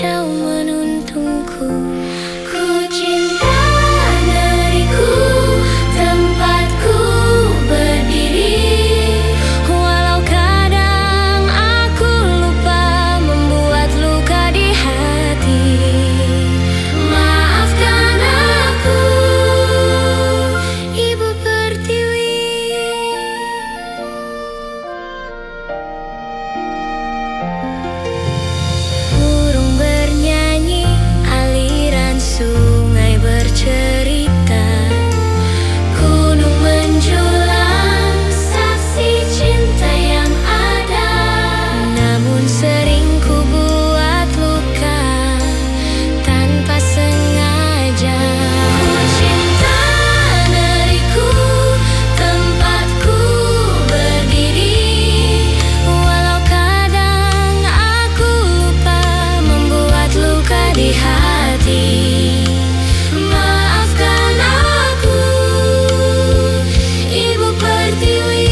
jauh menuntunku. Ku cinta negeriku, tempatku berdiri. Walau kadang aku lupa membuat luka di hati. Maafkan aku, Ibu Pertiwi. Burung bernyanyi, aliran sungai bercerita. Gunung menjulang, saksi cinta yang ada. Namun sering ku buat luka tanpa sengaja. Ku cinta negeriku, tempatku berdiri. Walau kadang aku lupa membuat luka di hati. Maafkan aku, Ibu Pertiwi.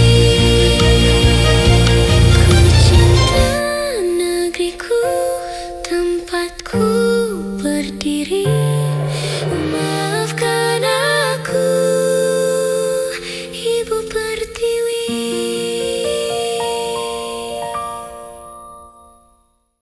Ku cinta negeriku, tempatku berdiri.